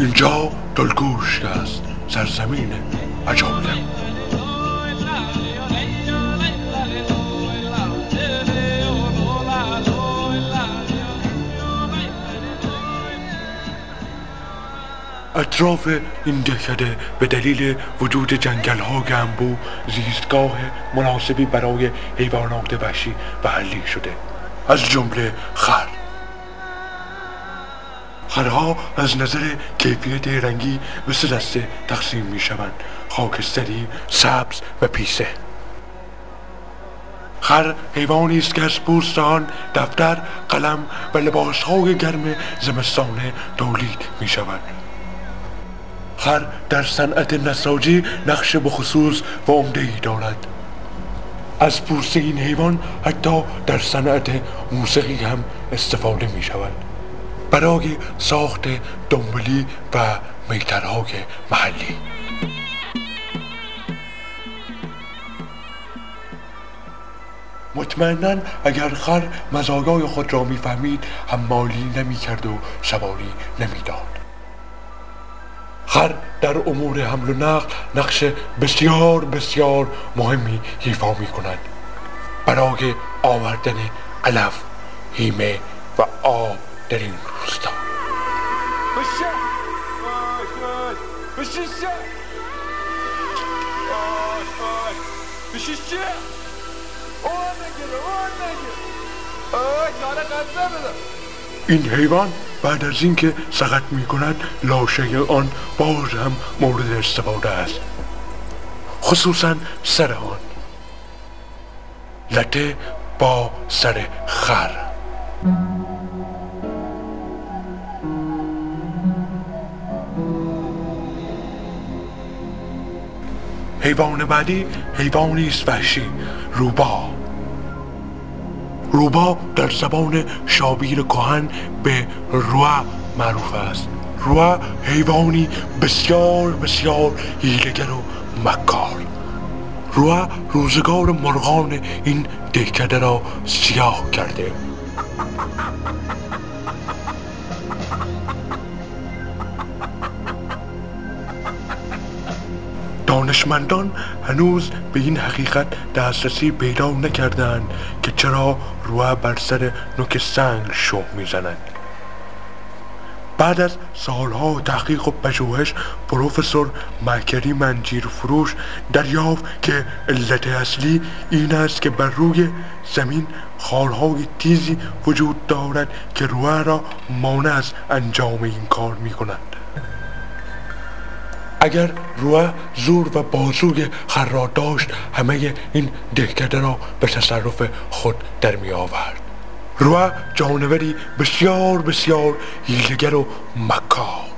اینجا دلگوشت است، سرزمین عجایب. اطراف این دهکده به دلیل وجود جنگل‌ها گنبو زیستگاه مناسبی برای حیوانات وحشی محلی شده، از جمله خر. خرها از نظر کیفیت رنگی به 3 دسته تقسیم می شوند: خاکستری، سبز و پیسه. خر حیوانی است که از پوست آن دفتر، قلم و لباسهای گرم زمستانه تولید می شوند. خر در صنعت نساجی نقش بخصوص و عمده‌ای دارد. از پوست این حیوان حتی در صنعت موسیقی هم استفاده می شود برای ساخت دنبلی و میترهای محلی. مطمئناً اگر خر مزایای خود را میفهمید حمالی نمی‌کرد و سواری نمی‌داد. خر در امور حمل و نقل نقش بسیار بسیار مهمی ایفا می‌کند برای آوردن علف، هیمه و آب در این روستا. این حیوان بعد از اینکه سقط می‌کند لاشه آن باز هم مورد استفاده است، خصوصاً سر آن. لته با سر خر. حیوان بعدی حیوانی است وحشی، روبا. روبا در زبان شابیر کهن به روا معروف است. روا حیوانی بسیار بسیار حیله‌گر و مکار. روا روزگار مرغان این دهکده را سیاه کرده. دانشمندان هنوز به این حقیقت دسترسی پیدا نکردند که چرا روا بر سر نوک سنگ شخم میزنند. بعد از سالها تحقیق و پژوهش پروفسور مکری منجیر فروش دریافت که علت اصلی این است که بر روی زمین خارهای تیزی وجود دارد که روا را مانع از انجام این کار می‌کنند. اگر روا زور و بازوی خر را داشت همه این دهکده را به تصرف خود در می آورد. روا جانوری بسیار بسیار حیله‌گر و مکار.